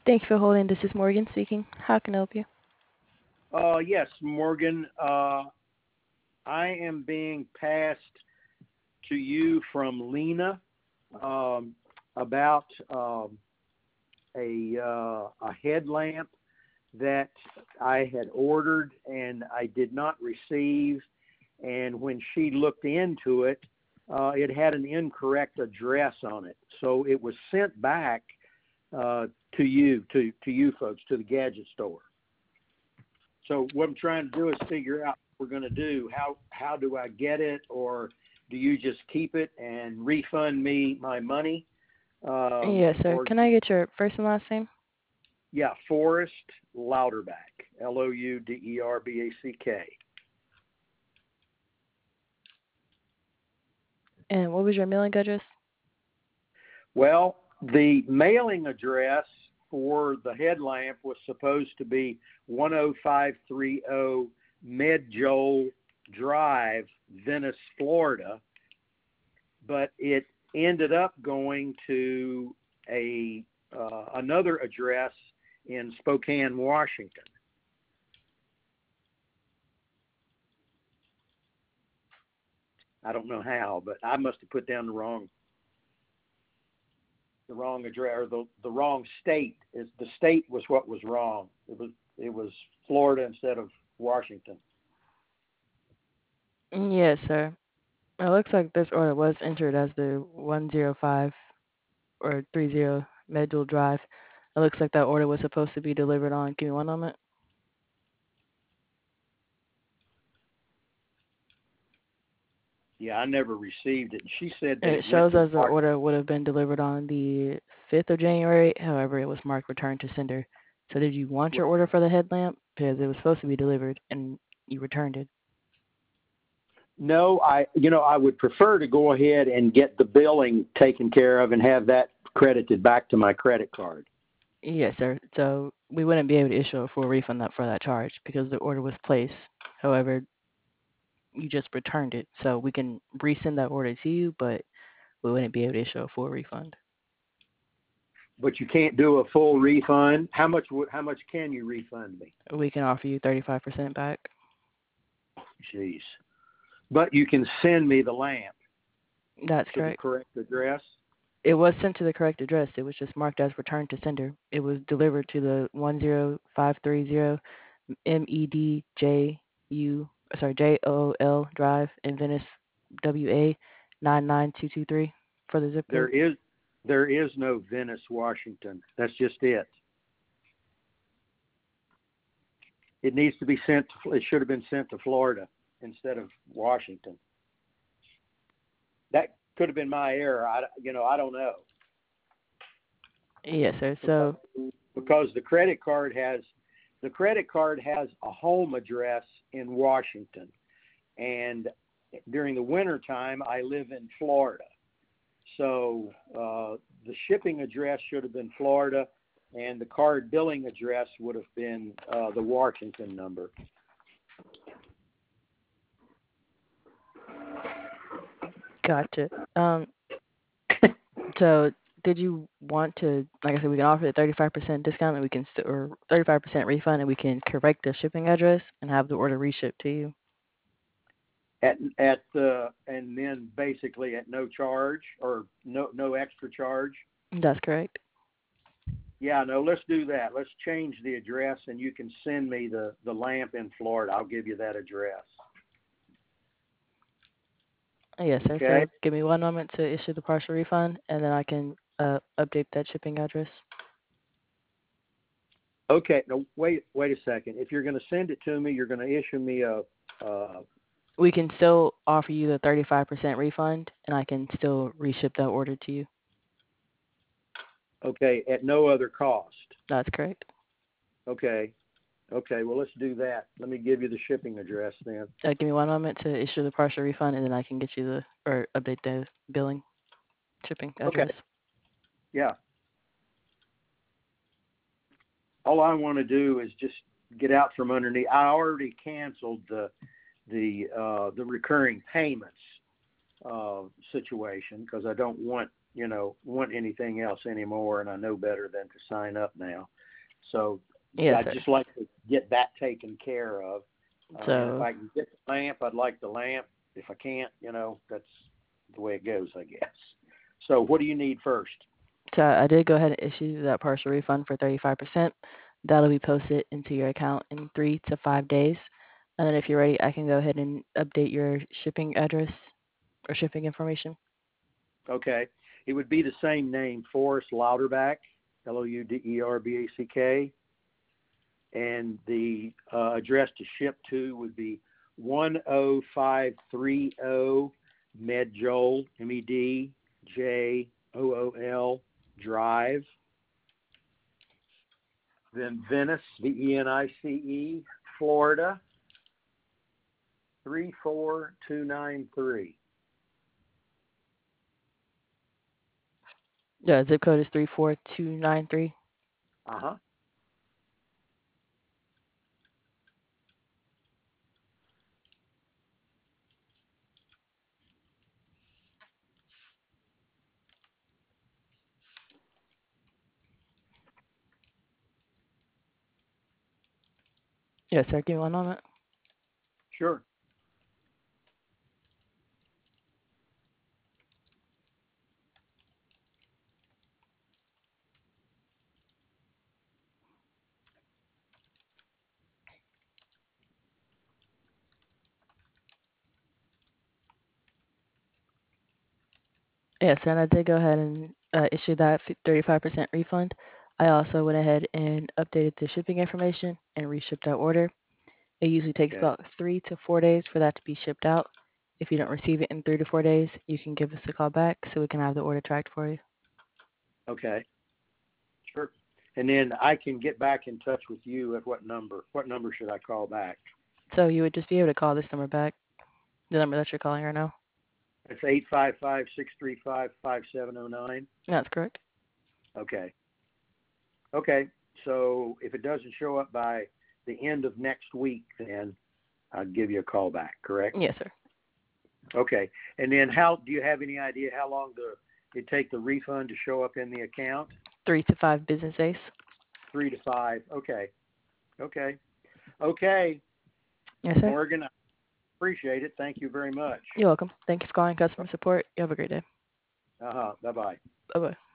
Thank you for holding. This is Morgan speaking. How can I help you? Yes, Morgan. I am being passed to you from Lena about a headlamp that I had ordered and I did not receive. And when she looked into it, it had an incorrect address on it. So it was sent back to you folks, to the gadget store. So what I'm trying to do is figure out what we're going to do. How do I get it, or do you just keep it and refund me my money? Yes, sir. Or Can I get your first and last name? yeah, Forrest Louderback, Louderback. And what was your mailing address? Well, the mailing address for the headlamp was supposed to be 10530 Medjool Drive, Venice, Florida, but it ended up going to another address in Spokane, Washington. I don't know how, but I must have put down the wrong address, or the wrong state. The state was what was wrong. It was Florida instead of Washington. Yes, sir. It looks like this order was entered as the 105 or 30 Medjool Drive. It looks like that order was supposed to be delivered on. Give me one moment. Yeah, I never received it. She said that It it went shows to as the order would have been delivered on the 5th of January. However, it was marked return to sender. So did you want your order for the headlamp? Because it was supposed to be delivered and you returned it. No, I would prefer to go ahead and get the billing taken care of and have that credited back to my credit card. Yes, sir. So we wouldn't be able to issue a full refund for that charge because the order was placed. However, you just returned it. So we can resend that order to you, but we wouldn't be able to issue a full refund. But you can't do a full refund. How much can you refund me? We can offer you 35% back. Jeez. But you can send me the lamp. That's to correct. the correct address? It was sent to the correct address. It was just marked as returned to sender. It was delivered to the 10530 JOOL Drive in Venice, WA 99223 for the zip code. There is no Venice, Washington. That's just it. It needs to be sent. It should have been sent to Florida instead of Washington. That could have been my error. I don't know. Yes, sir. So because the credit card has a home address in Washington, and during the winter time I live in Florida. So the shipping address should have been Florida, and the card billing address would have been the Washington number. gotcha. So did you want to, like I said, we can offer a 35% discount, and we can or 35% refund, and we can correct the shipping address and have the order reshipped to you. And then basically at no charge or no extra charge. That's correct. Yeah, no, let's do that. Let's change the address, and you can send me the lamp in Florida. I'll give you that address. Yes, sir. Okay. So give me one moment to issue the partial refund, and then I can update that shipping address. Okay. No, wait a second. If you're going to send it to me, you're going to issue me a. We can still offer you the 35% refund, and I can still reship that order to you. Okay, at no other cost. That's correct. Okay. Well, let's do that. Let me give you the shipping address then. Give me one moment to issue the partial refund, and then I can get you or update the billing shipping address. Okay. Yeah. All I want to do is just get out from underneath. I already canceled the recurring payments situation because I don't want want anything else anymore, and I know better than to sign up now. So Yes, I'd sir. just like to get that taken care of. And if So, I can get the lamp, I'd like the lamp. If I can't, that's the way it goes, I guess. So what do you need first? so I did go ahead and issue that partial refund for 35%. That'll be posted into your account in 3 to 5 days. And then if you're ready, I can go ahead and update your shipping address or shipping information. Okay. It would be the same name, Forrest Louderback, Louderback. And the address to ship to would be 10530 Medjool, Medjool Drive. Then Venice, Venice, Florida, 34293. Yeah, zip code is 34293. Uh-huh. Yes, sir. Give me one moment. Sure. Yes, and I did go ahead and issue that 35% refund. I also went ahead and updated the shipping information and reshipped that order. It usually takes Okay. about 3 to 4 days for that to be shipped out. If you don't receive it in 3 to 4 days, you can give us a call back so we can have the order tracked for you. Okay. Sure. And then I can get back in touch with you at what number? What number should I call back? So you would just be able to call this number back, the number that you're calling right now. It's 855-635-5709. That's correct. Okay. Okay. So if it doesn't show up by the end of next week, then I'll give you a call back, correct? Yes, sir. Okay. And then how do you have any idea how long it take the refund to show up in the account? 3 to 5 business days. 3 to 5. Okay. Okay. Okay. Yes, sir. Morgan, I appreciate it. Thank you very much. You're welcome. Thank you for calling customer support. You have a great day. Bye-bye. Bye-bye.